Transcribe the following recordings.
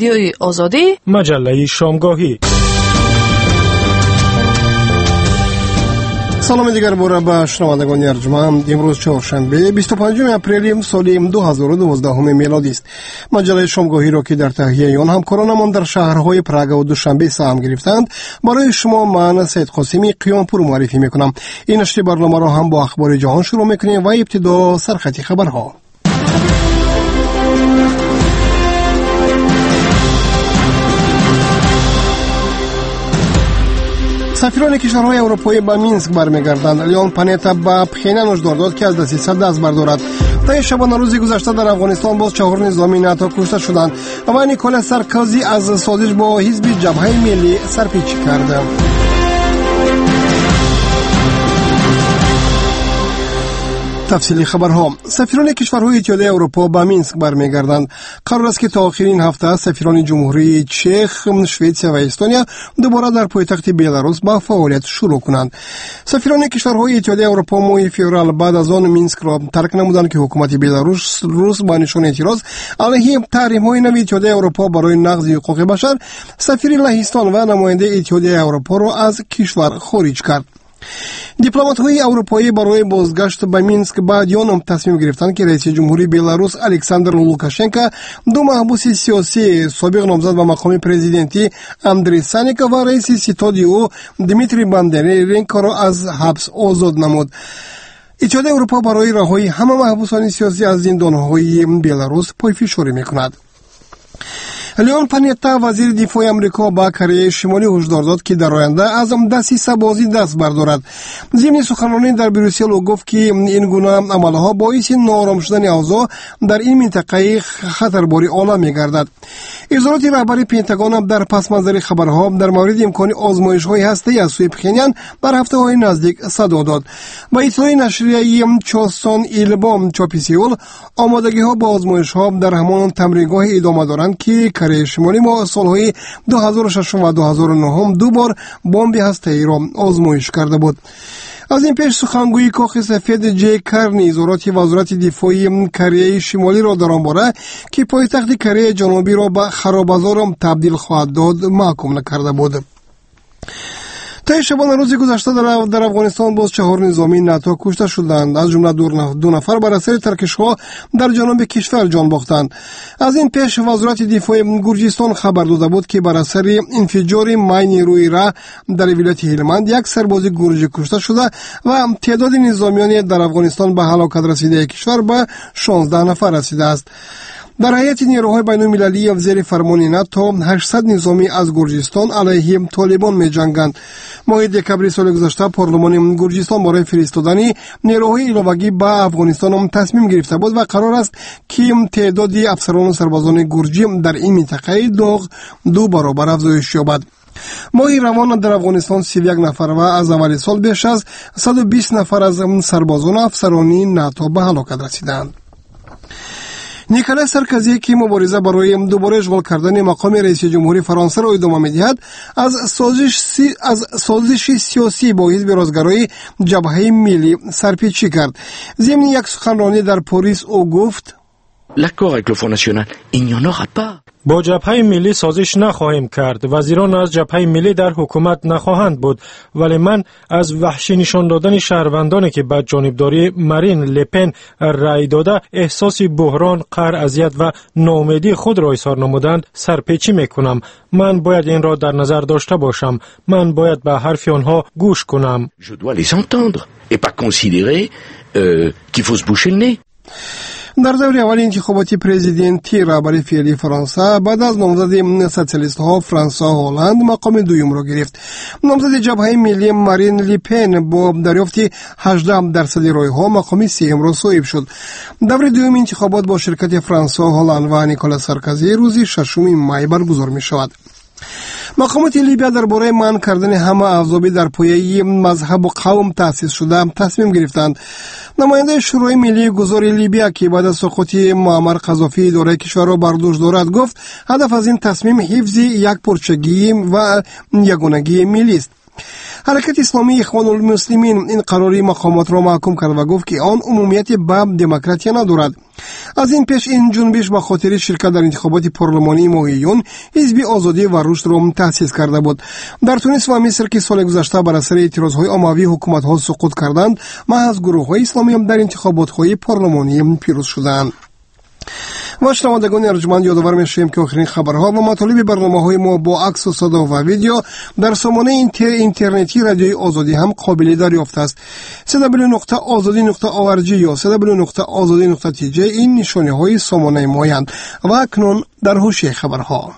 رادیوی آزادی، مجله شامگاهی. سلام دیگر باره به شنوندگان ارجمند. امروز چهارشنبه 25 اپریل سال 2012 میلادی است. مجله شامگاهی را که در تهیه آن همکارانمان در شهرهای پراگ و دوشنبه سهم گرفتند برای شما من سید قاسمی قیامپور معرفی میکنم. این نشر برنامه را هم با اخبار جهان شروع میکنیم و ابتدا سرخط خبرها. سفیران کشورهای اروپایی به مینسک برمیگردند. لیون پانیتا به پخینن هشدار داد که از دسیسه دست بردارد. طی شبانه روز گذشته در افغانستان باز 4 نظامی ناتو کشته شدند و نیکولاس سارکوزی از سازش با حزب جبهه ملی سرپیچی کرد. تفصیلی خبرها. سفیران کشورهای اتحادیه اروپا به مینسک برمیگردند. قرار است که تا آخرین هفته سفیران جمهوری چک، سوئیسرا و استونیا دوباره در پایتخت بلاروس با فعالیت شروع کنند. سفیران کشورهای اتحادیه اروپا ماه فوریه بعد از آن مینسک را ترک نمودند که حکومت بلاروس با نشان اعتراض علیه تحریم‌های نو اتحادیه اروپا برای نقض حقوق بشر سفیر لهستان و نماینده اتحادیه اروپا را از کشور خارج کرد. دیپلمات‌های اروپایی برای بازگشت به مینسک بعد آن تصمیم گرفتند که رئیس جمهوری بلاروس الکساندر لوکاشنکو دو محبوس سیاسی سابق نامزد به مقام پرزیدنتی اندری سانیکا و رئیس ستاد او دمیتری باندرینکو را از حبس آزاد نمود. اتحادیه اروپا برای رهایی همه محبوسان سیاسی از زندان‌های بلاروس پایفشاری می‌کند. لیون پانیتا وزیر دفاع امریکا با کره شمالی هشدار داد که در آینده از دسیسه بازی دست بردارد. ضمن سخنرانی در بروسل او گفت که این گونه عملها باعث ناآرام شدن اوضاع در این منطقه خطرباری عالم می‌گردد. اظهارات رهبر پنتاگون در پس منظر خبرها در مورد امکان آزمایش‌های هسته‌ای از سوی پخینیان در هفته‌های نزدیک صدا داد. با اطلاع نشریه چوسون ایلبام چاپیسیول آمادگی‌ها با آزمایش‌ها در همان تمرینگاه ادامه دارند که کره شمالی ما سالهای 2006 و 2009 دو بار بمب هسته‌ای را آزمایش کرده بود. از این پیش سخنگوی کاخ سفید جی کرنی اظهارات وزارت دفاع کره شمالی را در آن باره که پایتخت کره جنوبی را به خرابه‌زار تبدیل خواهد داد محکوم نکرده بود. طی شبانه روز گذشته در افغانستان باز 4 نظامی ناتو کشته شدند. از جمله دو نفر بر اثر ترکش‌ها در جنوب کشور جان باختند. از این پیش وزارت دفاع گرجستان خبر داده بود که بر اثر انفجار ماین روی راه در ولایت هلمند یک سرباز گرجی کشته شده و تعداد نظامیان در افغانستان به هلاکت رسیده کشور به 16 نفر رسیده است. در هیئت نیروهای بین‌المللی زیر فرمان ناتو 800 نظامی از گرجستان علیه طالبان می‌جنگند. ماه دکمبر سال گذشته پارلمان گرجستان برای فرستادن نیروهای علاوه‌ای به افغانستان تصمیم گرفته بود و قرار است که تعداد افسران و سربازان گرجی در این منطقه دو برابر افزایش یابد. ماه روان در افغانستان 31 نفر و از اول سال بیش از 120 نفر از سربازان و افسران ناتو به هلاکت رسیدند. نیکولاس سارکوزی که مبارزه برای دوباره اشغال کردن مقام رئیس جمهوری فرانسه را ادامه می‌دهد از سازش سیاسی با حزب راستگرای جبهه ملی سرپیچی کرد. ضمن یک سخنرانی در پاریس او گفت L'accord avec le Front National, il n'y en aura pas. با جبهه ملی سازش نخواهیم کرد. وزیران از جبهه ملی در حکومت نخواهند بود، ولی من از وحشی نشان دادن شهروندانی که به جانبداری مارین لپن رای داده احساس بحران، قهر، اذیت و ناامیدی خود را اظهار نمودند سرپیچی میکنم. من باید این را در نظر داشته باشم. من باید به حرف آنها گوش کنم. Je dois les entendre et pas considérer qu'il faut se boucher le nez. در دور اول انتخابات پرزیدنتی رهبر فعلی فرانسه بعد از نامزد سوسیالیست‌ها فرانسوا هولند مقام دوم را گرفت. نامزد جبهه ملی مارین لپن با دریافت 18% رای‌ها مقام سوم را صاحب شد. دور دوم انتخابات با شرکت فرانسوا هولند و نیکولاس سارکوزی روز 6 می برگزار می‌شود. مقامات لیبیا درباره منع کردن همه احزاب در پایه مذهب و قوم تأسیس شده تصمیم گرفتند. نماینده شورای ملی گذار لیبیا که بعد از سقوط معمر قذافی اداره کشور را بر دوش دارد گفت هدف از این تصمیم حفظ یک پارچگی و یگانگی ملی است. حرکت اسلامی اخوان المسلمین این قراری مقامات را محکوم کرد و گفت که آن عمومیت به دموکراسی ندارد. از این پیش این جنبش به خاطر شرکت در انتخابات پارلمانی ماه ژوئن حزب آزادی و رشد را تأسیس کرده بود. در تونس و مصر که سال گذشته بر اثر اعتراضهای عمومی حکومت‌ها سقوط کردند، محض گروه‌های اسلامی هم در انتخابات‌های پارلمانی پیروز شدند. و شنوندگان ارجمند یادآور می‌شویم که آخرین خبرها و مطالب برنامه‌های ما با عکس و صدا و ویدیو در سامانه اینترنتی رادیوی آزادی هم قابل دریافت است. www.azadi.org یا www.azadi.tj این نشانه‌های سامانه مایند. و اکنون در حوشۀ خبرها.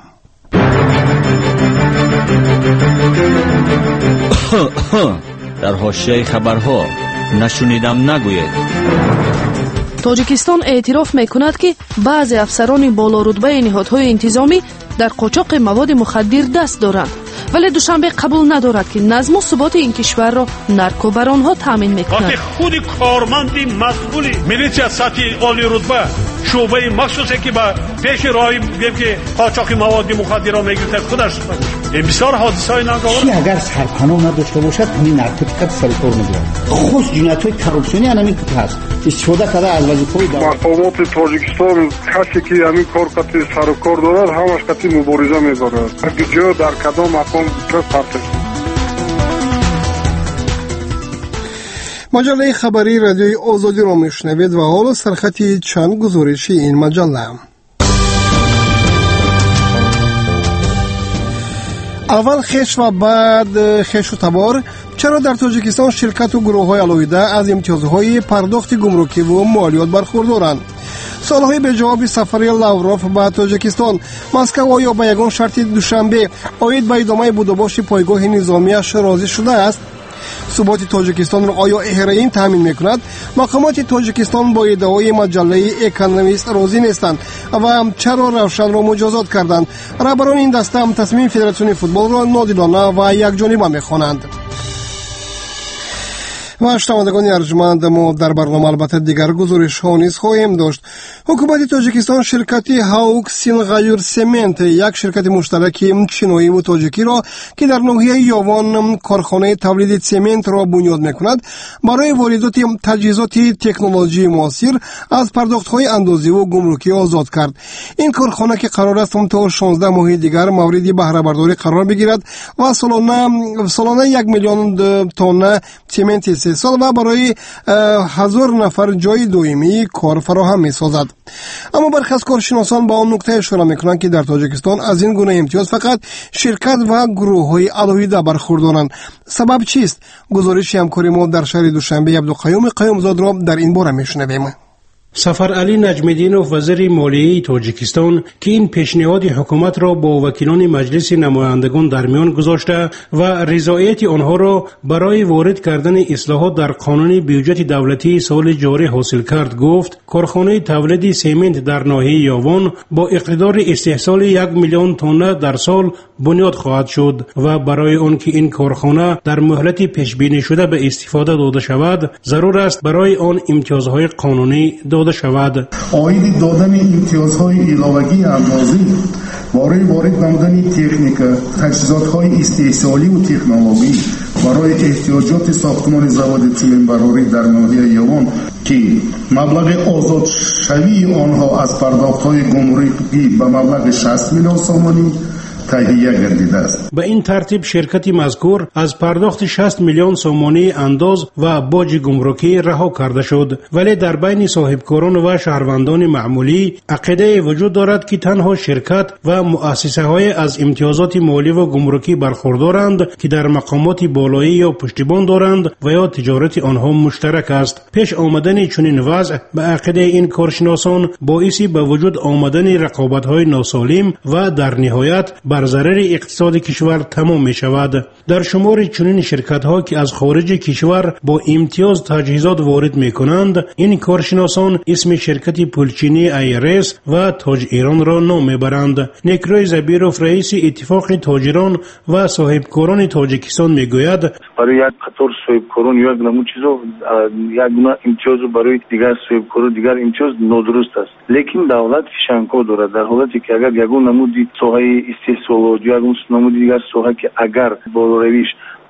در حوشۀ خبرها نشنیدم نگوید. توجیکستان اعتراف میکند که بعضی افسران بالارتبه نهادهای انتظامی در قاچاق مواد مخدر دست دارند، ولی دوشنبه قبول ندارد که نظم و ثبات این کشور را نرکوبرانها تامین میکنند. وقتی خود کارمندی مسئول میلیشیا سطح عالی رتبه شعبه مخصوصی که با پیش راهی بگیم که قاچاق مواد مخدر را میگیرد خودش این بسیار حادثه‌ای ناگوار. اگر سرپناه نداشته باشد همین نارکوتیک سر کار میگیرد. خود جنایت‌های کارپسیونی همین که هست استفاده کرده از وظیفه‌های مقامات تاجیکستان کسی که همین کار کتی سر کار دارد همش کتی مبارزه می‌دارد. اگه جا در کدام مقام پرت مجله خبری رادیوی آزادی را میشنوید و حالا سرخط چند گزارشی این مجله. اول خش و بعد خش و تبار. چرا در تاجیکستان شرکت و گروه‌های علاوه از امتیازهای پرداخت گمرکی و مالیات برخوردارند؟ سالهای به جواب سفر لاوروف به تاجیکستان، مسکو آیا به یگان شرط دوشنبه عاید به ادامه بودوباش پایگاه نظامیش راضی شده است؟ ثبات تاجیکستان را آیا احرائین تامین میکند؟ مقامات تاجیکستان با ادعای مجله اکونومیست راضی نیستند و چرا روشن را مجازات کردند؟ رهبران این دسته هم تصمیم فدراسیون فوتبال را نادیدانه و یکجانبه میخوانند. و شنوندگان ارجمند، ما در برنامه البته دیگر گزارش ها نیز خواهیم داشت. حکومت تاجیکستان شرکتی هاوک سینغایور سمنت، یک شرکت مشترک چینی و تاجیکی را که در ناحیه یاوان کارخانه تولید سمنت را بنیاد میکند، برای واردات تجهیزات تکنولوژی معاصر از پرداخت‌های اندازی و گمرکی آزاد کرد. این کارخانه که قرار است تا 16 ماه دیگر مورد بهره برداری قرار بگیرد و سالانه 1 میلیون تن سمنت سال و برای 1000 نفر جای دائمی کار فراهم می‌سازد. اما برخی از کارشناسان با آن نکته اشاره می‌کنند که در تاجیکستان از این گونه امتیاز فقط شرکت و گروه‌های علاوه برخوردارند. سبب چیست؟ گزارش همکاری ما در شهر دوشنبه عبدالقیوم قیومزاد را در این باره می‌شنویم. سفرعلی نجم‌الدینوف وزیر مالیه تاجیکستان که این پیشنهاد حکومت را با وکیلان مجلس نمایندگان در میان گذاشته و رضایت آنها را برای وارد کردن اصلاحات در قانون بودجه دولتی سال جاری حاصل کرد، گفت کارخانه تولید سمنت در ناحیه یاوان با اقتدار استحصال 1 میلیون تن در سال بنیاد خواهد شد و برای آنکه این کارخانه در مهلت پیش بینی شده به استفاده داده شود ضرور است برای آن امتیازهای قانونی داده شود. عاید دادن امتیازهای علاوگی اندازی برای وارد نمودن تکنیک، تجهیزات‌های استحصالی و تکنولوژی برای احتیاجات ساختمان زواد چوبین براری در ناحیه یاوان که مبلغ آزاد شوی آنها از پرداخت‌های گمرکی به مبلغ 60 میلیون سومانی تهیه گردیده است. به این ترتیب شرکت مذکور از پرداخت 60 میلیون سومانی انداز و باج گمرکی رها کرده شد، ولی در بین صاحبکاران و شهروندان معمولی عقیده وجود دارد که تنها شرکت و مؤسسه های از امتیازات مالی و گمرکی برخوردارند که در مقامات بالایی یا پشتیبان دارند و یا تجارت آنها مشترک است. پیش آمدن چنین وضع به عقیده این کارشناسان باعثی به وجود آمدن رقابت‌های ناسالم و در نهایت بر ضرر اقتصاد کشور تمام می شود. در شمار چنین شرکت ها که از خارج کشور با امتیاز تجهیزات وارد می کنند، این کارشناسان اسم شرکت پولچینی ایرس و تاج ایران را نام می برند. نیکروی زبیروف رئیس اتفاق تاجران و صاحبکاران تاجیکستان می گوید برای یک قطار صاحبکاران یک نمود چیزو یک گونه امتیاز برای دیگر صاحبکاران دیگر امتیاز نادرست است. لیکن دولت فشانکو دارد در حالتی که اگر یک نمودی ساحه استحصال یا یک نمودی دیگر ساحه که اگر بالا رویش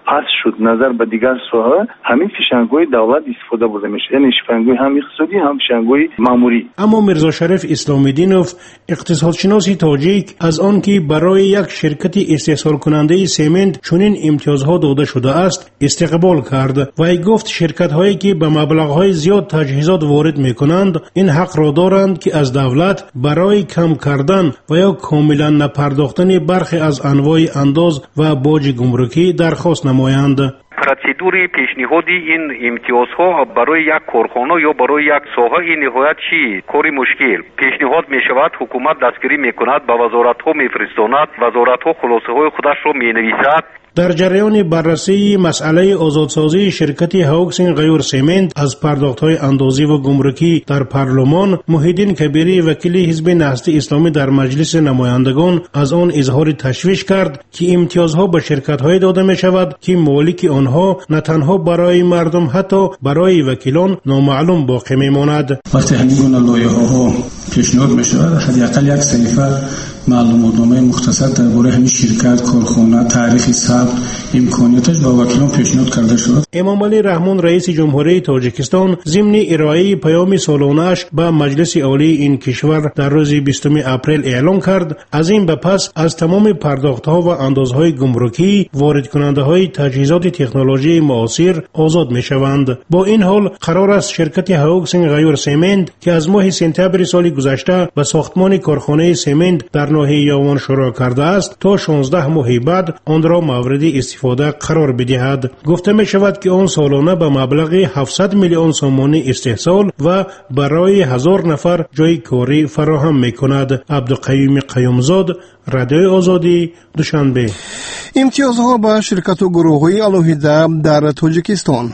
پس شد نظر به دیگر سوها همین فشنگوی دولت استفاده برده میشه، یعنی فشنگوی هم اقتصادی هم فشنگوی ماموری. اما میرزا شریف اسلامیدینوف اقتصادشناس تاجیک از آن که برای یک شرکت استحصال کننده سمنت چنین امتیازها داده شده است استقبال کرد و ای گفت شرکت هایی که به مبلغ های زیاد تجهیزات وارد می کنند این حق را دارند که از دولت برای کم کردن و یا کاملا نپرداختن برخی از انواع انداز و باج گمرکی درخواست نمایند. پروسیدوری پیشنهادی این امتیازها برای یک کارخانه یا برای یک ساحه این نهایت چی کاری مشکل پیشنهاد می شود، حکومت دستگیری می کند، به وزارت ها می فرستاند، وزارت ها خلاصه های خودش را می نویسد. در جریان بررسی مسئله آزادسازی شرکت هاوکسینگ غیور سمنت از پرداخت‌های اندازی و گمرکی در پارلمان، محیدین کبیری وکیل حزب نهضت اسلامی در مجلس نمایندگان از آن اظهار تشویش کرد که امتیازها به شرکت‌های داده می‌شود که مالک آنها نه تنها برای مردم حتی برای وکیلان نامعلوم باقی می‌ماند. وقتی همین گونه لایحه‌ها پیشنهاد می‌شود حداقل یک صفحه معلوماتنامه مختصر درباره همین شرکت، کارخانه، تاریخ ثبت، امکاناتش با وکیلان پیشنهاد کرده شد. امام علی رحمان رئیس جمهوری تاجیکستان ضمن ارائه پیام سالانه‌اش به مجلس عالی این کشور در روز 20 اپریل اعلام کرد از این به پس از تمام پرداخت‌ها و اندازهای گمرکی وارد کننده‌های تجهیزات تکنولوژی معاصر آزاد می‌شوند. با این حال قرار است شرکت هاوکسینگ غیور سمنت که از ماه سپتامبر سال گذشته به ساختمان کارخانه سمنت در ناحیه یاوان شروع کرده است تا 16 ماه بعد آن را مورد استفاده قرار بدهد. گفته می شود که آن سالانه به مبلغ 700 میلیون سومانی استحصال و برای 1000 نفر جای کاری فراهم می کند. عبدالقیوم قیومزاد، رادیوی آزادی، دوشنبه. امتیازها به شرکت و گروه‌های علیحده در تاجیکستان.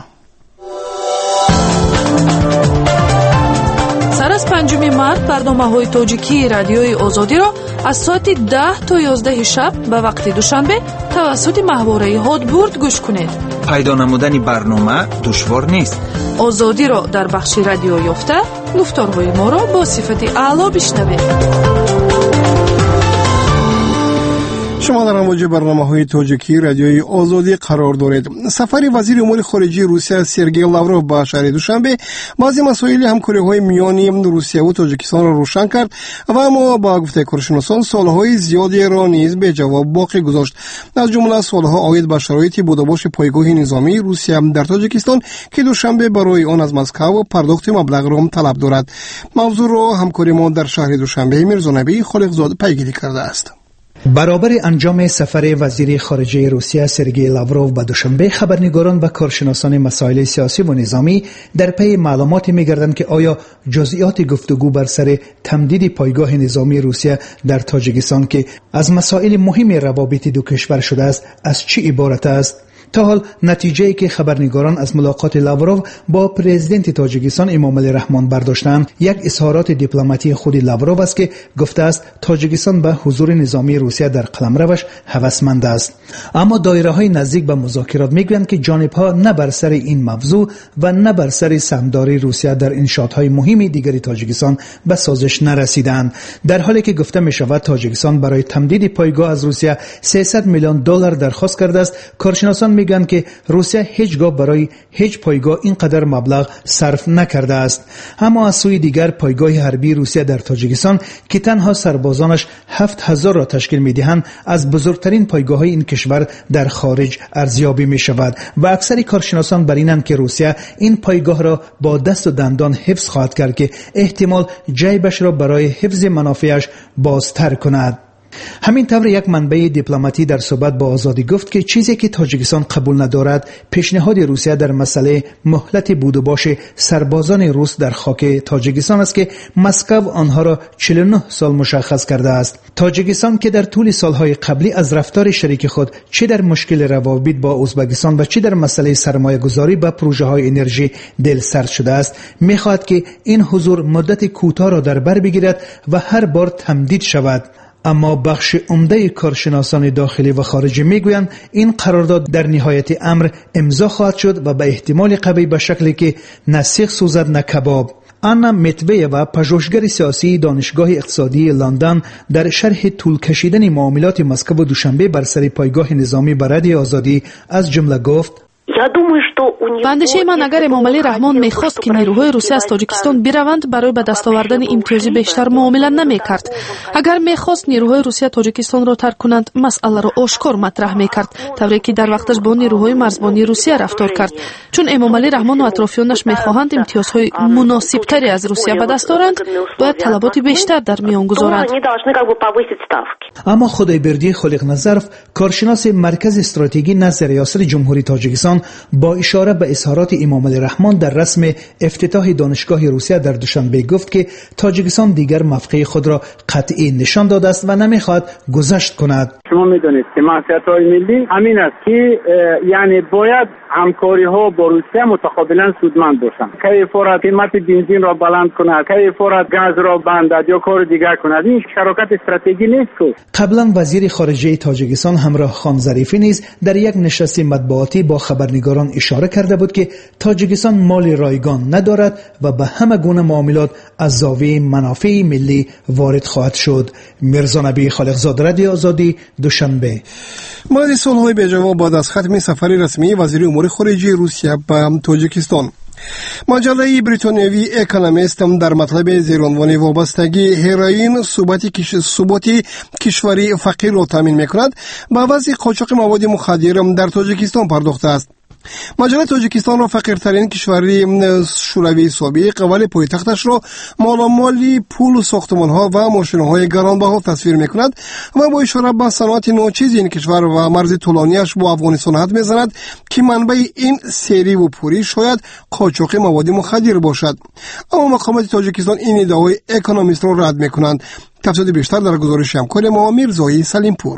سر از 5 مارس برنامه‌های تاجیکی رادیوی آزادی را از ساعت 10 تا 11 شب به وقت دوشنبه توسط ماهواره هادبورد گوش کنید. پیدا نمودن برنامه دشوار نیست. آزادی را در بخش رادیو یافته گفتارهای ما را با صفت اعلی بشنوید. شما در امواج برنامه‌های تاجیکی رادیوی آزادی قرار دارید. سفر وزیر امور خارجه روسیه سرگئی لاوروف به شهر دوشنبه بعضی مسائل همکاری‌های میان روسیه و تاجیکستان را روشن کرد و اما با گفته کارشناسان سوال‌های زیادی را نیز به جواب باقی گذاشت. از جمله سوال‌ها عاید به شرایط بودباش پایگاه نظامی روسیه در تاجیکستان که دوشنبه برای آن از مسکو پرداخت مبلغ را طلب دارد. موضوع را همکار ما در شهر دوشنبه میرزا نبی خالقزاد پیگیری کرده است. برابر انجام سفر وزیر خارجه روسیه سرگئی لاوروف به دوشنبه خبرنگاران و کارشناسان مسائل سیاسی و نظامی در پی معلومات می‌گردند که آیا جزئیات گفتگو بر سر تمدید پایگاه نظامی روسیه در تاجیکستان که از مسائل مهم روابط دو کشور شده است از چه عبارت است. تا حال نتیجه‌ای که خبرنگاران از ملاقات لاوروف با پرزیدنت تاجیکستان امام علی رحمان برداشتند یک اظهارات دیپلماتی خود لاوروف است که گفته است تاجیکستان به حضور نظامی روسیه در قلمروش هوسمند است. اما دایره‌های نزدیک به مذاکرات می‌گویند که جانب‌ها نه بر سر این موضوع و نه بر سر سهمداری روسیه در انشاءات‌های مهم دیگری تاجیکستان به سازش نرسیدند. در حالی که گفته می‌شود تاجیکستان برای تمدید پایگاه از روسیه 300 میلیون دلار درخواست کرده است، کارشناسان میگن که روسیه هیچگاه برای هیچ پایگاه اینقدر مبلغ صرف نکرده است. اما از سوی دیگر پایگاه حربی روسیه در تاجیکستان که تنها سربازانش 7000 را تشکیل میدهند از بزرگترین پایگاه‌های این کشور در خارج ارزیابی می شود و اکثر کارشناسان بر اینند که روسیه این پایگاه را با دست و دندان حفظ خواهد کرد که احتمال جیبش را برای حفظ منافعش بازتر کند. همین طور یک منبع دیپلماتی در صحبت با آزادی گفت که چیزی که تاجیکستان قبول ندارد پیشنهاد روسیه در مسئله مهلت بود و باش سربازان روس در خاک تاجیکستان است که مسکو آنها را 49 سال مشخص کرده است. تاجیکستان که در طول سالهای قبلی از رفتار شریک خود چه در مشکل روابط با ازبکستان و چه در مسئله سرمایه گذاری به پروژه های انرژی دلسرد شده است، می‌خواهد که این حضور مدت کوتاه را در بر بگیرد و هر بار تمدید شود. اما بخش عمده کارشناسان داخلی و خارجی میگویند این قرارداد در نهایت امر امضا خواهد شد و به احتمال قوی به شکلی که نه سیخ سوزد نه کباب. آنا متویوا پژوهشگر سیاسی دانشگاه اقتصادی لندن در شرح طول کشیدن معاملات مسکو و دوشنبه بر سر پایگاه نظامی برای آزادی از جمله گفت: به اندیشه من اگر امامعلی رحمان میخواست که نیروهای روسیه از تاجیکستان بروند برای به دست آوردن امتیازی بیشتر معامله نمیکرد. اگر میخواست نیروهای روسیه تاجیکستان را ترک کنند مسئله را آشکار مطرح میکرد، طوری که در وقتش با نیروهای مرزبانی روسیه رفتار کرد. چون امامعلی رحمان و اطرافیانش میخواهند امتیازهای مناسبتری از روسیه به دست آورند، باید طلبات بیشتر در میان گذارند. اما خدایبردی خالق‌نظرف، کارشناس مرکز استراتژی نزد ریاست جمهوری تاجیکستان، با اشاره به اظهارات امامعلی رحمان در رسم افتتاح دانشگاه روسیه در دوشنبه گفت که تاجیکستان دیگر موقع خود را قطعی نشان داده است و نمیخواهد گذشت کند. شما میدونید که منفعت‌های ملی همین است که یعنی باید همکاری ها با روسیه متقابلا سودمند باشند. کی فرصت قیمت بنزین را بلند کند، کی فرصت گاز را بندد یا کار دیگر کند، این شراکت استراتژی نیست. قبلا وزیر خارجه تاجیکستان همراه خان ظریفی نیز در یک نشست مطبوعاتی با خبرنگاران اشاره کرده بود که تاجیکستان مال رایگان ندارد و به همه گونه معاملات از زاویه منافع ملی وارد خواهد شد. میرزا نبی خالقزاده، رادیو آزادی، دوشنبه. بعد سالهای بی‌جواب بعد از ختم سفر رسمی وزیر امور خارجه روسیه به تاجیکستان، مجله بریتانیایی اکونومیست در مطلب زیرعنوان وابستگی هروئین ثبات کشوری فقیر را تامین می‌کند به وضع قاچاق مواد مخدر در تاجیکستان پرداخته است. مجله تاجیکستان را فقیرترین کشوری شوروی سابق ولی پایتختش را مالامالی پول، ساختمان‌ها و ماشین‌های گرانبها تصویر می‌کند و با اشاره به صنعت ناچیز این کشور و مرز طولانی‌اش با افغانستان حد می‌زند که منبع این سری و پوری شاید قاچاق مواد مخدر باشد. اما مقامات تاجیکستان این ادعای اکونومیست را رد می‌کنند. تفصیل بیشتر در گزارش همکار ما میرزایی سلیمپور.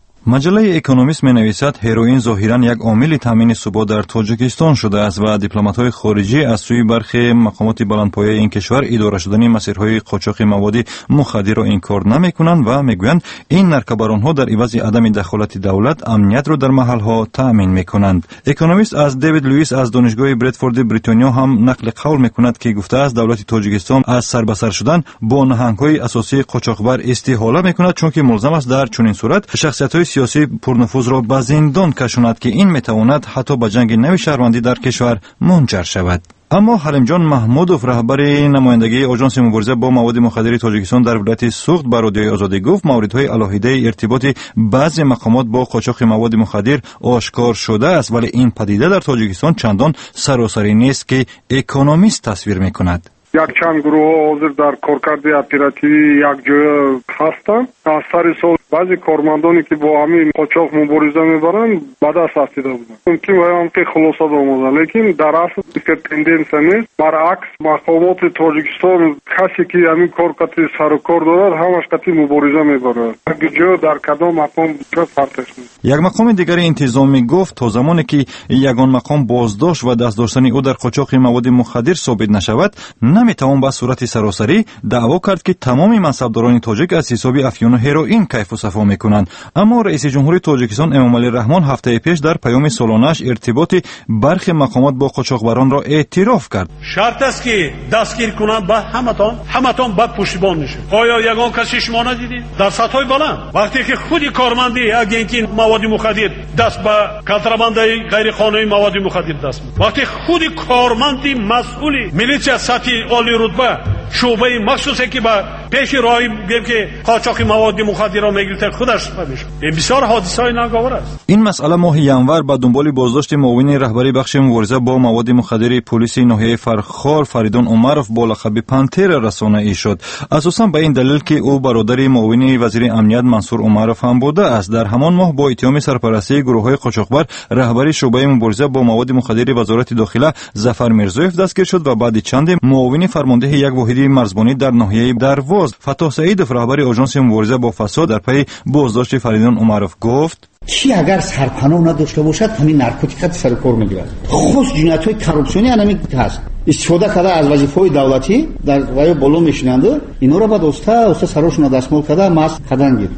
مجله اکونومیست می‌نویسد هروئین ظاهراً یک عامل تامین ثبات در تاجیکستان شده است و دیپلمات‌های خارجی از سوی برخی مقامات بلندپایه این کشور اداره شدن مسیرهای قاچاق مواد مخدر را انکار نمی‌کنند و می‌گویند این نرکبران‌ها در عوض عدم دخالت دولت امنیت را در محل‌ها تامین می‌کنند. اکونومیست از دیوید لوئیس از دانشگاه بریدفورد بریتانیا هم نقل قول می‌کند که گفته است دولت تاجیکستان از سر به سر شدن با نهنگ‌های اساسی قاچاقبر استحاله می‌کند، چون که ملزم است در چنین صورت شخصیت‌های سیاسی پرنفوذ را به زندان کشاند که این میتواند حتی به جنگ نوی شهروندی در کشور منجر شود. اما حلیمجان محمودوف، رهبر نمایندگی آژانس مبارزه با مواد مخدر تاجیکستان در ولایت سوخت به رادیوی آزادی گفت موردهای علاهیده ارتباط بعضی مقامات با قاچاق مواد مخدر آشکار شده است، ولی این پدیده در تاجیکستان چندان سراسری نیست که اکونومیست تصویر میکند. یک چند گروه حاضر در کارکرد اپراتیوی یک جای هستند. از سر سال بعضی کارمندانی که با همین قاچاق مبارزه میبرند به دست رسیده بودند. ممکن بیان که خلاصه بآموزند، لیکن در اصل تندنس نیست. برعکس مقامات تاجیکستان کسی که همین کارکرد سر و کار دارد همش قطعی مبارزه میبرد. یک جای در کدام مقام فرقش نیست. یک مقام دیگر انتظامی گفت تا زمانی که یگان مقام بازداشت و دست داشتن او در قاچاق مواد مخدر ثابت نشود نمیتوان به صورت سراسری دعوا کرد که تمام منصبداران تاجیک از حساب افیون و هروئین کیف و صفا میکنند. اما رئیس جمهوری تاجیکستان امامعلی رحمان هفته پیش در پیام سالانه‌اش ارتباط برخی مقامات با قاچاقبران را اعتراف کرد. شرط است که دستگیر کنند به همتان بعد پشتیبان میشه. آیا یگان کسی شما ندیدید در سطح بلند وقتی که خودی کارمندی اگه مواد مخدر دست به کنتراباندی غیر قانونی مواد مخدر دست میده، وقتی خودی کارمندی مسئولی میلیشیا سطح عالی رتبه شعبه مخصوصی که با پیش راهی بگیم که قاچاق مواد مخدر را میگیره خودش میشه، این بسیار حادثه‌ای ناگوار است. این مسئله ماه ینور با دنبال بازداشت معاون رهبری بخش مبارزه با مواد مخدر پلیس ناحیه فرخار فریدون عمرов با لقب پنتر رسانه‌ای شد، اساساً به این دلیل که او برادر معاون وزیر امنیت منصور عمرов هم بوده است. در همان ماه با اتهام سرپرستی گروه‌های قاچاقبر رهبری شعبه مبارزه با مواد مخدر وزارت داخله ظفر میرزویف دستگیر شد و بعد چند معاون فرمانده یک واحد مرزبانی در ناحیه درواز فتح سعیدov رهبر آژانس مبارزه با فساد در پی بازداشت فریدون عمرov گفت کی اگر سرپناه نداشته باشد همین نارکوتیک سر کار میگیرد. خود جنایت‌های کارپسیونی همین هست. استفاده کرده از وظیفه‌های دولتی در وای بالا میشینند، اینا را بعد استا سراشون دستمال کرده ماست کردن گیر.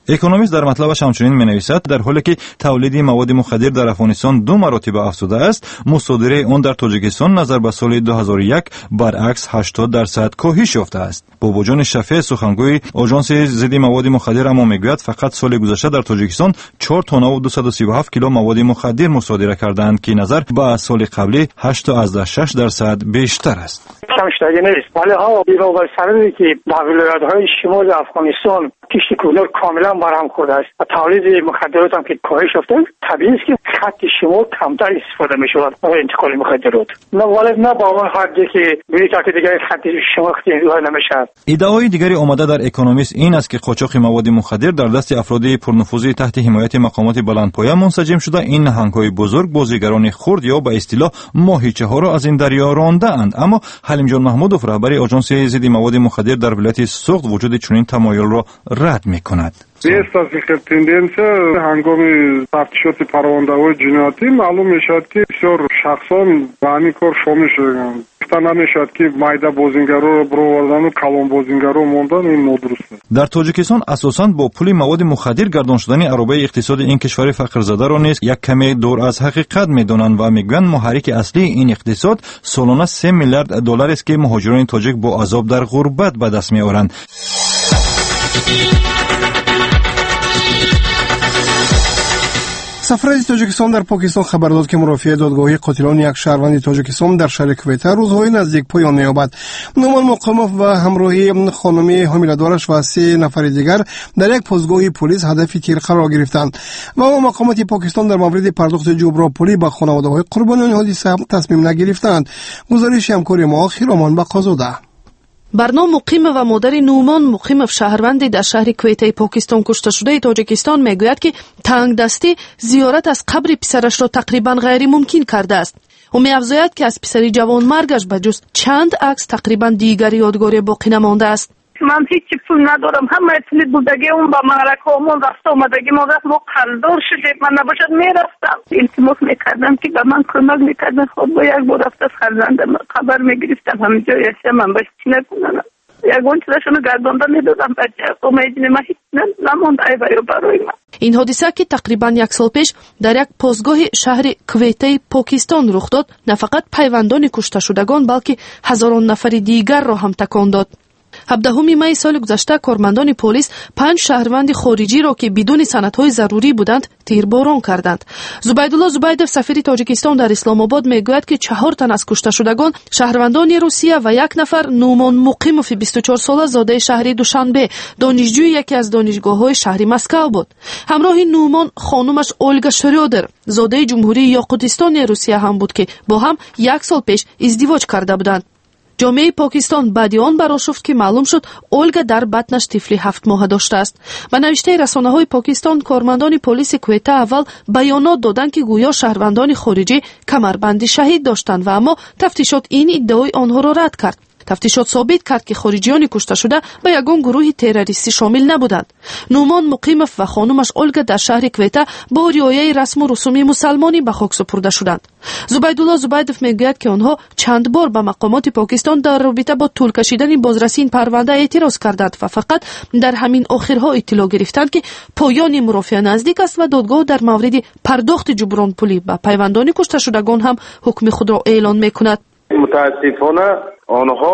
اکونومیست در مطلبش همچنین می‌نویسد در حالی که تولید مواد مخدر در افغانستان 2 مراتب افزوده است، مصادره آن در تاجیکستان نظر به سال 2001 برعکس 80% کاهش یافته است. باباجان شفیع سخنگوی آژانس ضد مواد مخدر اما میگوید فقط سال گذشته در تاجیکستان 4 تن و 237 کیلو مواد مخدر مصادره کردند که نظر به سال قبلی 8.6% بیشتر است. کمشتگی نیست، ولی ها بیرون سرده که در ولایت‌های شمال افغانستان کشت کولر کاملا برهم خورده است و تولید مخدرات هم که کاهش یافته، طبیعی است که خط شمال کمتر استفاده می شود برای انتقال مخدرات. نه ولی نه با اون حدی که بری که دیگر خط شمال انتقال نمیشه. ادعای دیگری آمده در اکونومیست این است که قاچاق مواد مخدر در دست افراد پرنفوذی تحت حمایت مقامات بلندپایه منسجم شده. این نهنگ‌های بزرگ بازیگران خرد یا به اصطلاح ماهیچه‌ها را از این دریا رانده‌اند. اما حلیم جان محمودوف رهبر آژانس ضد مواد مخدر در ولایت سوخت وجود چنین تمایل را رد می‌کند. بیست از این تندنسه هنگام تفتیشات پرونده‌های جنایتی معلوم میشد که بسیار شخصان به همین کار شامل شدند. گفتن نمیشد که مایده بازیگرا را برآوردن و کلان بازیگرا ماندن، این نادرست است. در تاجیکستان اساساً با پول مواد مخدر گردان شدن عربه اقتصاد این کشور فقرزده را نیز یک کمی دور از حقیقت می‌دانند و میگویند محرک اصلی این اقتصاد سالانه 3 میلیارد دلار است که مهاجران تاجیک با عذاب در غربت به دست می‌آورند. سفارت تاجیکستان در پاکستان خبر داد که مرافع دادگاهی قاتلان یک شهروند تاجیکستان در شهر کویته روزهای نزدیک پایان می‌یابد. نومان مقاموف و همراهی خانم حامله‌دارش و 3 نفر دیگر در یک پاسگاه پلیس هدف تیر قرار گرفتند و مقامات پاکستان در مورد پرداخت جبران پولی به خانواده‌های قربانیان حادثه تصمیم نگرفتند. گزارش همکار ما خیرامان بقازاده. برنام مقیم و مادر نومان مقیمов شهروندی در شهر کویته پاکستان کشته شده تاجیکستان میگوید که تنگ دستی زیارت از قبر پسرش را تقریبا غیر ممکن کرده است. او می‌افزاید که از پسری جوان مرگش بجز چند عکس تقریبا دیگر یادگاری باقی نمانده است. من هیچ پول ندارم، همه پول بودگی اون با معرکه‌مون رفت اومدگی ما وقت ما قلدر شدیم، من نباشد میرفتم التماس میکردم که به من کمک میکردن. خود با یک بار رفت از فرزندم خبر میگرفتم همینجا یستم من باش چی نکنم، یک اون چیزشونو گردانده میدادم بچه امیدین من هیچ نماند ای برای من. این حادثه که تقریبا 1 سال پیش در یک پاسگاه شهر کویته پاکستان رخ داد نه فقط پیوندان کشته شدگان بلکه هزاران نفر دیگر را هم تکان داد. 17 می سال گذشته کارمندان پلیس 5 شهروند خارجی را که بدون سندهای ضروری بودند تیرباران کردند. زبیدالله زبیدوف سفیر تاجیکستان در اسلام آباد میگوید که 4 تن از کشته شدگان شهروندان روسیه و 1 نفر نومان مقیموف 24 ساله زاده شهر دوشنبه دانشجوی یکی از دانشگاه‌های شهر مسکو بود. همراه نومان خانمش اولگا شرودر زاده جمهوری یاقوتستان روسیه هم بود که با هم 1 سال پیش ازدواج کرده بودند. جامعه پاکستان بعد آن برآشفت که معلوم شد اولگا در بطنش طفلی 7 ماهه داشته است. به نوشته رسانه‌های پاکستان کارمندان پلیس کویته اول بیانات دادند که گویا شهروندان خارجی کمربند شهید داشتند و اما تفتیشات این ادعای آنها را رد کرد. تفتیشات ثابت کرد که خارجیان کشته شده به یگان گروه تروریستی شامل نبودند. نومان مقیموف و خانمش اولگا در شهر کویته با رعایت رسم و رسوم مسلمانی به خاک سپرده شدند. زبیدالله زبیدوف میگوید که آنها چند بار به مقامات پاکستان در رابطه با طول کشیدن بازرسی این پرونده اعتراض کردند و فقط در همین آخرها اطلاع گرفتند که پایان مرافعه نزدیک است و دادگاه در مورد پرداخت جبران پولی به پیوندان کشته شدگان هم حکم خود را اعلان میکند. متاسفانه آنها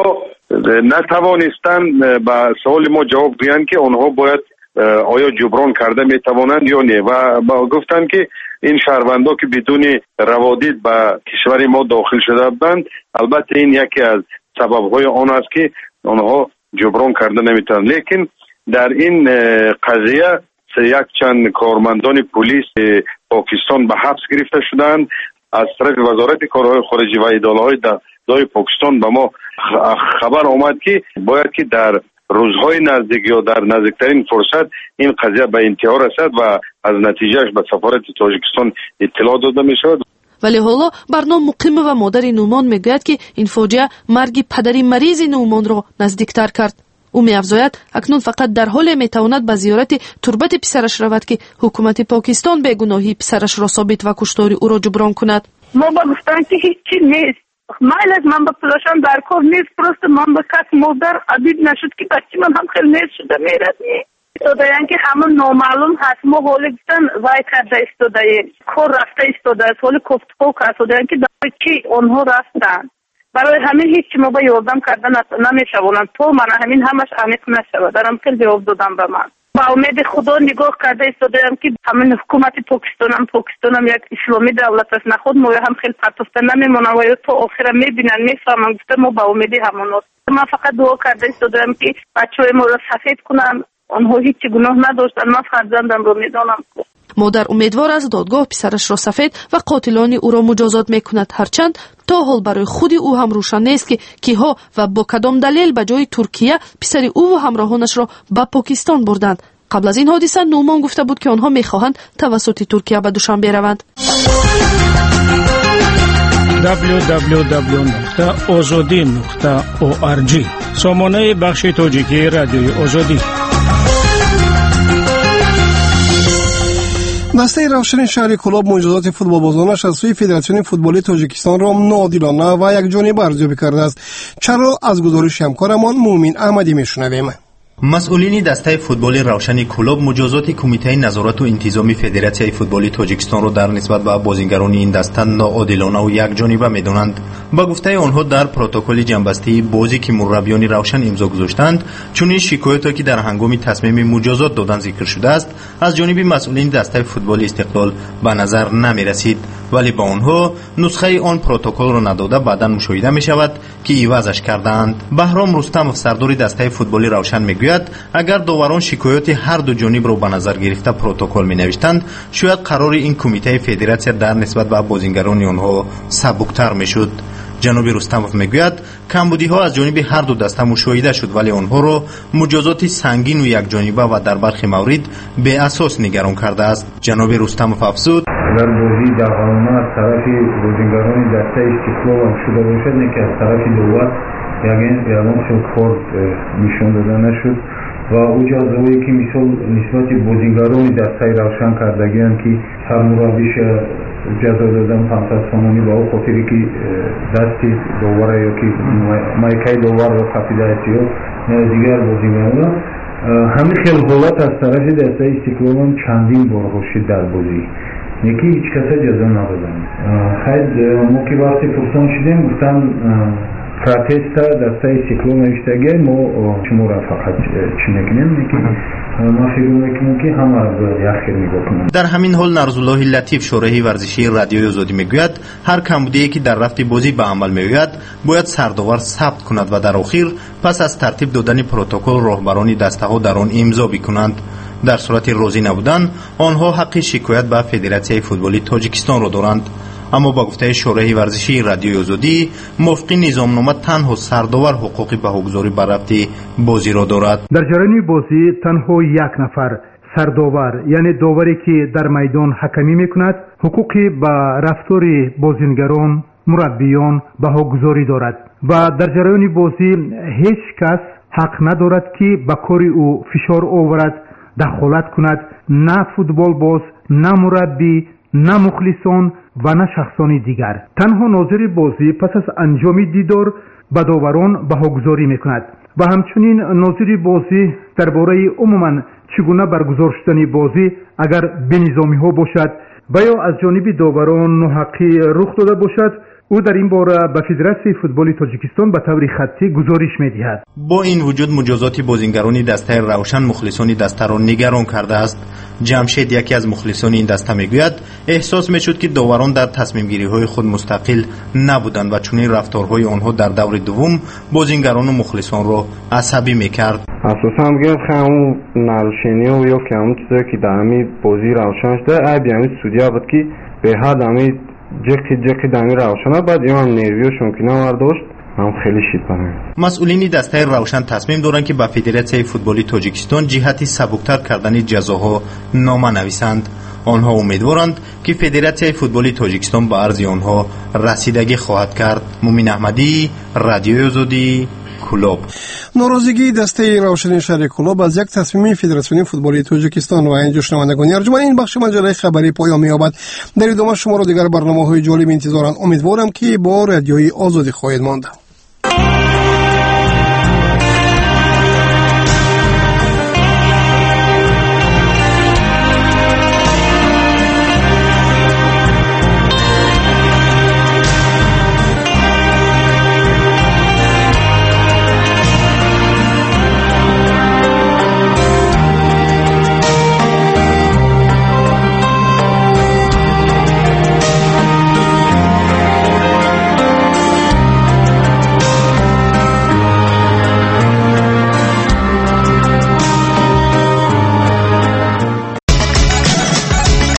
نتوانستند به سوال ما جواب دهند که آنها باید آیا جبران کرده میتوانند یا نه و گفتند که این شهروندان که بدون روادید به کشور ما داخل شده بودند، البته این یکی از سببهای آن است که آنها جبران کرده نمیتوانند. لیکن در این قضیه یک چند کارمندان پلیس پاکستان به حبس گرفته شدند. از طرف وزارت کارهای خارجی و اداره‌های دای پاکستان به ما خبر آمد که باید که در روزهای نزدیک یا در نزدیکترین فرصت این قضیه به انتها رسد و از نتیجهش به سفارت تاجیکستان اطلاع داده می شود. ولی حالا برنام مقیم و مادر نومان میگوید که این فاجعه مرگ پدری مریض نومان را نزدیکتر کرد. او می‌افزاید اکنون فقط در حال میتواند به زیارت تربت پسرش رود که حکومت پاکستان بیگناهی پسرش را ثابت و کشتار او را جبران کند. ما با گفتن که هیچی نیست، مایل از من با پلاشان در کار نیست، پروست من با کس مادر عدید نشد که بچه من هم خیلی نیست شده میرد ایستاده‌اند که همون نامعلوم هست. ما حالی گفتن وای کرده ایستاده‌ایم، کار رفته ایستاده است، حالی کفتگو کردند که برای چی آنها رفتن. برای همین هیچ ما با یاردم کردن نمیشوند تو من همین همش عمیق نشود. دارم که جواب دادم به من. با امید خدا نگاه کرده ایستاده‌ام که همین حکومت پاکستانم یک اسلامی دولت است. نخود ما هم خیلی پرتفته نمیمونن و یا تا آخر میبینن میفهمن. گفته ما با امید همون است. من فقط دعا کرده ایستاده‌ام که بچه‌های ما را سفید کنن. آنها هیچ گناه نداشتن. من فرزندم رو میدانم. مادر امیدوار است دادگاه پسرش را سفید و قاتلان او را مجازات میکند، هرچند تا حال برای خود او هم روشن نیست که کیها و با کدام دلیل به جای ترکیه پسر او و همراهانش را به پاکستان بردند. قبل از این حادثه نومان گفته بود که آنها میخواهند توسط ترکیه به دوشنبه روند. www.azadi.org سامانه بخش تاجیکی رادیوی آزادی. دسته روشن شهر کلاب مجازات فوتبالبازانش از سوی فدراسیون فوتبالی تاجیکستان را ناعادلانه و یکجانبه ارزیابی کرده است. چرا؟ از گزارش همکارمان مومین احمدی میشنویم. مسئولین دسته فوتبال روشن کلوب مجازات کمیته نظارت و انتظامی فدراسیون فوتبالی تاجیکستان را در نسبت به بازیگران این دسته ناعادلانه و یکجانبه می‌دانند. با گفته آنها در پروتکل جنبسته بازی که مربیان روشن امضا گذاشتند، چنین شکایاتی که در هنگام تصمیم مجازات دادن ذکر شده است، از جانب مسئولین دسته فوتبال استقلال به نظر نمی‌رسید، ولی با آنها نسخه آن پروتکل را نداده بعداً مشاهده می‌شود که عوضش کردند. بهرام رستمов سردار دسته فوتبال روشن می‌گوید اگر داوران شکایات هر دو جانب را به نظر گرفته پروتکل می‌نوشتند، شاید قرار این کمیته فدراسیون در نسبت به بازیگران آنها سبکتر می‌شد. جناب رستمov میگوید کمبودی‌ها از جانب هر دو دسته مشاهده شد، ولی آنها را مجازات سنگین و یکجانبه و در برخی موارد به اساس نگران کرده است. جناب رستمov افزود در بازی جوانانه از طرف بازیگران دسته استقلال هم شده باشد که از طرف دولت یگان خود نشان داده نشد و او جزایی که مثال نسبت بازیگران دسته روشن کردگی‌اند که هر مربیش جزا دادن 500 سومانی با او خاطری که دستی داور یا که مایکای داور را خفیده است یا دیگر بازیگران همین خیلی حالت از طرف دسته استقلال هم چندین بار شد در بازی یکی هیچ کسی جزا ندادن. خیلی ما که وقتی پرسان شدیم گفتن پروتست دسته استقلال نوشتگی ما شما را فقط چی نکنیم که ما فکر میکنیم که همه از یخیر نگاه کنیم. در همین حال نرزالله لطیف شورای ورزشی رادیوی آزادی میگوید هر کمبودی که در رفت بازی به عمل میآید باید سرداور ثبت کند و در آخر پس از ترتیب دادن پروتکل راهبران دسته ها در آن امضا بکنند. در صورت راضی نبودن آنها حق شکایت به فدراسیون فوتبالی تاجیکستان را دارند. اما با گفته شورای ورزشی رادیوی آزادی موافق نظامنامه تنها سرداور حقوقی بهاگذاری بر رفت بازی را دارد. در جریان بازی تنها یک نفر سرداور یعنی داوری که در میدان حکمی میکند حقوقی به رفتار بازیگران مربیان بهاگذاری دارد و در جریان بازی هیچ کس حق ندارد که به کار او فشار آورد، دخالت کند، نه فوتبال باز، نه مربی، نه مخلصان و نه شخصان دیگر. تنها ناظر بازی پس از انجام دیدار به داوران بهاگذاری میکند و همچنین ناظر بازی درباره عموما چگونه برگزار شدن بازی اگر بنظامی ها باشد و یا از جانب داوران ناحقی رخ داده باشد او در این باره به فدراسیون فوتبال تاجیکستان به طور خطی گزارش می‌دهد. با این وجود مجازات بازیگران دسته روشن مخلصان دسته را نگران کرده است. جمشید یکی از مخلصان این دسته میگوید احساس میشد که داوران در تصمیم گیری های خود مستقل نبودند و چنین رفتارهای آنها در دور دوم بازیگران و مخلصان را عصبی میکرد. اساسا میگم همون نروشنی و یا که همون چیزایی که در همین بازی روشن شده ای بیامید سودیا بود که به حد همین جکی دمی روشنه بعد این هم نیرویشون که نوارداشت هم خیلی شید برای مسئولین دسته روشن تصمیم دارند که به فدراسیون فوتبالی تاجیکستان جهتی سبکتر کردن جزاها نامه نویسند. آنها امیدوارند که فدراسیون فوتبالی تاجیکستان به عرض آنها رسیدگی خواهد کرد. مومین احمدی، رادیوی آزادی، کلوب. ناراضگی دسته روشن شهر کلوب از یک تصمیم فدراسیون فوتبالی تاجیکستان و این شنوندگان ارجمند این بخش مجله خبری پایان می‌یابد. در ادامه شما را دیگر برنامه‌های جالب انتظارم. امیدوارم که با رادیوی آزادی خواهید ماند.